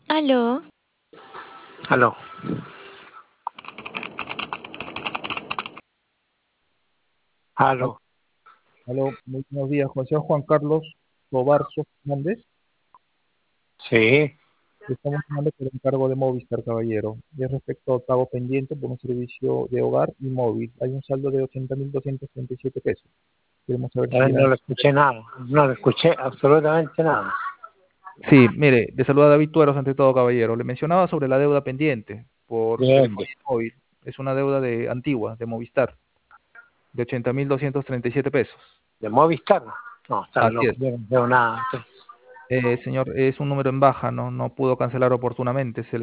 Aló, Aló. Al- Aló. Aló, muy buenos días, José Juan Carlos Tobarzo Fernández. Sí. Estamos llamando por encargo de Movistar, caballero. Y es respecto al pago pendiente por un servicio de hogar y móvil. Hay un saldo de 80.237 pesos. Queremos saber si No ya. le escuché nada. No le escuché absolutamente nada. Sí, mire, le saluda David Tueros ante todo, caballero. Le mencionaba sobre la deuda pendiente por ¿De dónde? telefonía móvil. Es una deuda antigua de Movistar de 80.237 pesos. ¿De Movistar? No, está Así loco. es. Yo no veo nada. Señor, es un número en baja, no pudo cancelar oportunamente. Se